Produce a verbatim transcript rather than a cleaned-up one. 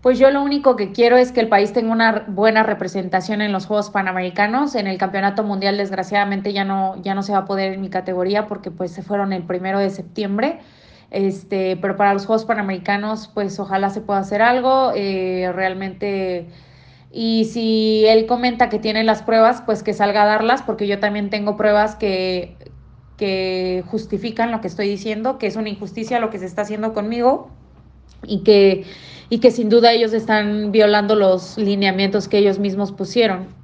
Pues yo lo único que quiero es que el país tenga una buena representación en los Juegos Panamericanos. En el Campeonato Mundial, desgraciadamente, ya no, ya no se va a poder en mi categoría porque pues se fueron el primero de septiembre. Este, pero para los Juegos Panamericanos, pues ojalá se pueda hacer algo. Eh, realmente, y si él comenta que tiene las pruebas, pues que salga a darlas, porque yo también tengo pruebas que, que justifican lo que estoy diciendo, que es una injusticia lo que se está haciendo conmigo y que, y que sin duda ellos están violando los lineamientos que ellos mismos pusieron.